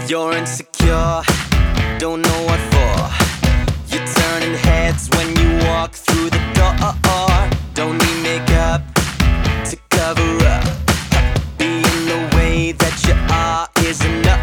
You're insecure, don't know what for. You're turning heads when you walk through the door. Don't need makeup to cover up. Being the way that you are is enough.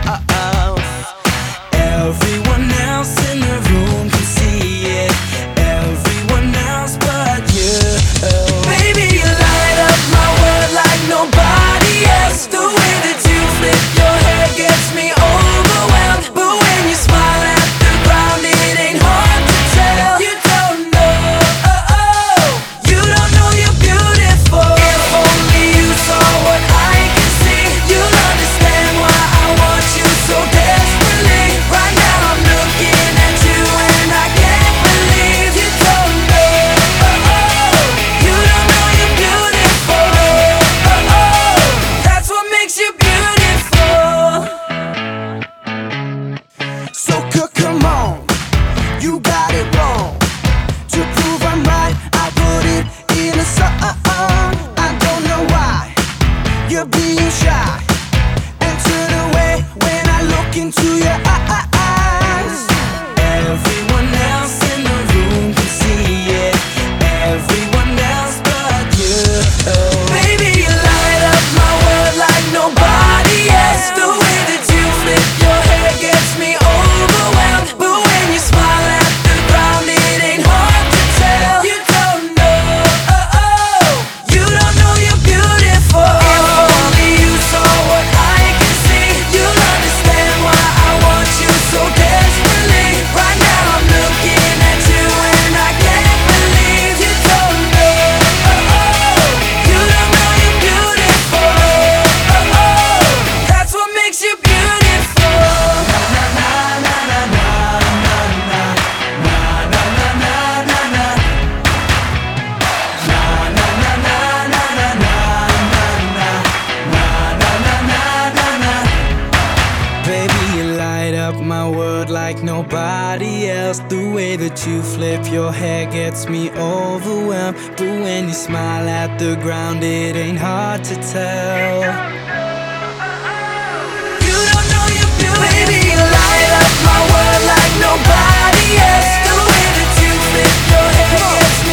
Everyone else in the room can see it. Everyone else but you. Baby, you light up my world like nobody else. The way that you flip your hair gets me overwhelmed. But when you smile at the ground, it ain't hard to tell. You don't know, you don't know you're beautiful. If only you saw what I can see, you'll understand why I want you so desperately. Right now I'm looking at you and I can't believe you don't know, you don't know you're beautiful. That's what makes you beautiful. So come on, you got it wrong. To prove I'm right, I put it in a song. I don't know why you're being shy and turn away when I look into your eyes. Everyone else in the room can see it. Everyone else but you. Baby, you light up my world like nobody else. The way that you flip your hair gets me overwhelmed. But when you smile at the ground, it ain't hard to tell. You don't know, you don't know you're beautiful. If only you saw what I can see, you'll understand why I want you so desperately. Right now I'm looking at you and I can't believe you don't know, you don't know you're beautiful. That's what makes you beautiful. Baby, you light up my world like nobody else. The way that you flip your hair gets me overwhelmed. But when you smile at the ground, it ain't hard to tell. You don't know you're beautiful. Baby, you light up my world like nobody else. The way that you flip your hair gets